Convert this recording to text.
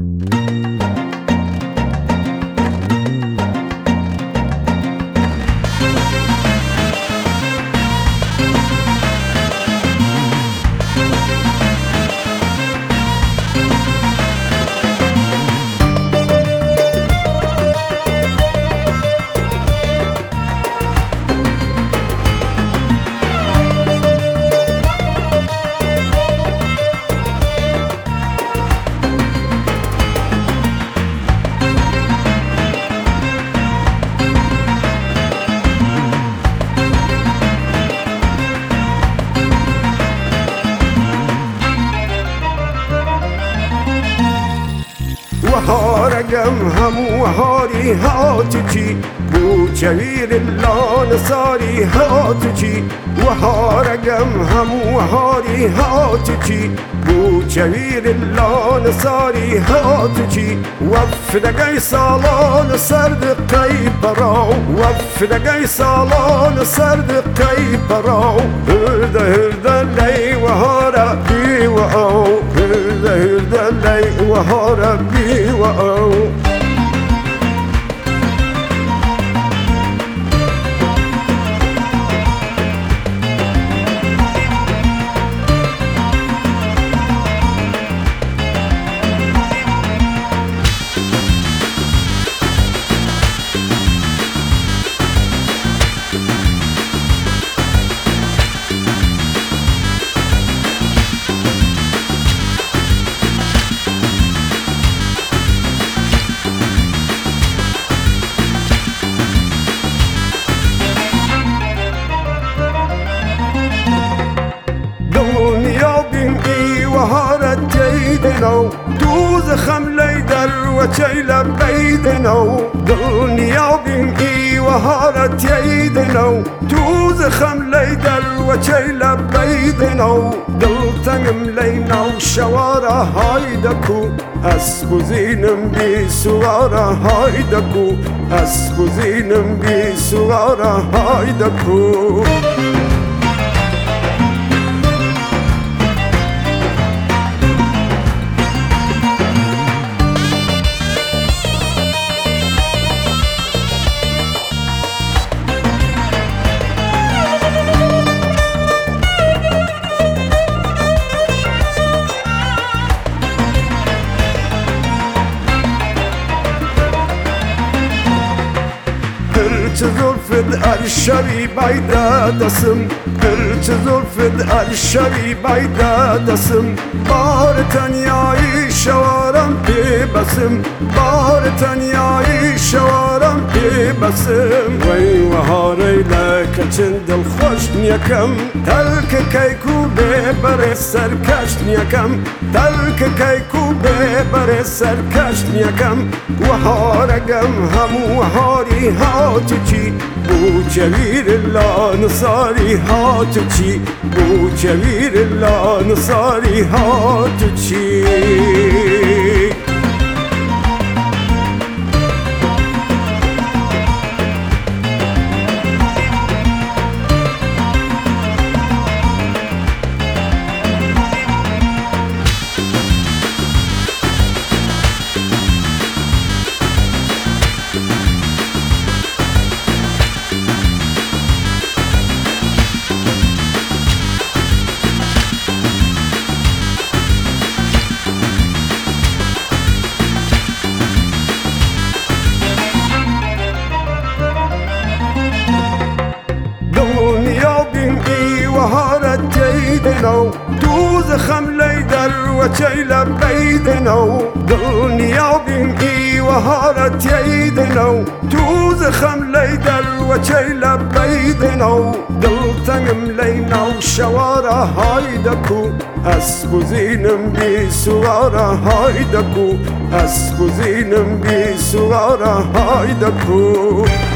وهارقم همو هاری هاتجي بوجوير اللون صاري هاتجي وهارقم همو هاري هاتجي بوجوير اللون صاري هاتجي وفدقي صالون صردقي براو وفدقي صالون صردقي براو هرده هرده لي وهارا بي وأو هرده هرده لي وهارا بي وأو وهارت جيدنا دوز خملي در وشيل بيدنا دنيا بمئي وهارت جيدنا دوز خملي در وشيل بيدنا دلتنم لينا وشوارع هايدكو اسبو زينم بي سوارع هايدكو اسبو زينم بي سوارع هايدكو زلفت الشري بايدا دسم هرچ زلفت الشري بايدا دسم بار تنياي شوارم ببسم بار تنياي شوارم ببسم وي وهاري لك چند الخوش نيكم تلك كيكو ببر سركش نيكم تلك كيكو ببر سركش نيكم وهارقم همو هاري هاتجي بوجوير اللون صاري هاتجي بوجوير اللون صاري هاتجي وهارت جيدنا دوز خملي در وشيل بيدنا دنيا بمئي وهارت جيدنا دوز خملي در وشيل بيدنا دلتنم لينا وشوارع هايدكو اسبو زينم بي سوارع هايدكو اسبو زينم بي سوارع هايدكو